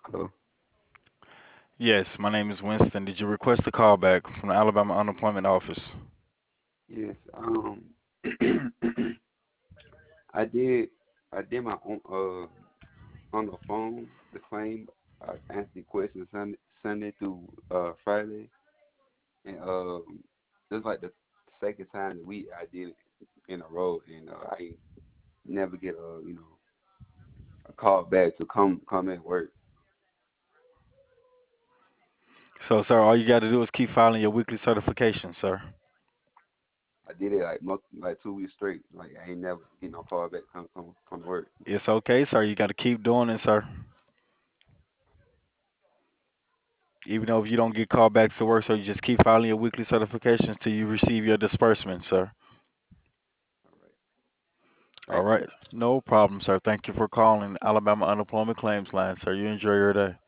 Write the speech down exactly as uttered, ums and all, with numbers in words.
Hello. Yes, my name is Winston. Did you request a call back from the Alabama Unemployment Office? Yes. Um, I did. I did my own uh on the phone the claim. I answered the question Sunday, Sunday through uh Friday, and um it's like the second time that we I did it in a row, and uh, I never get a you know a call back to come come at work. So, sir, all you got to do is keep filing your weekly certification, sir. I did it like mo- like two weeks straight. Like I ain't never get no call back come come come to work. It's okay, sir. You got to keep doing it, sir. Even though if you don't get called back to work, so you just keep filing your weekly certifications till you receive your disbursement, sir. All right. All Thank you. right. No problem, sir. Thank you for calling Alabama Unemployment Claims Line, sir. You enjoy your day.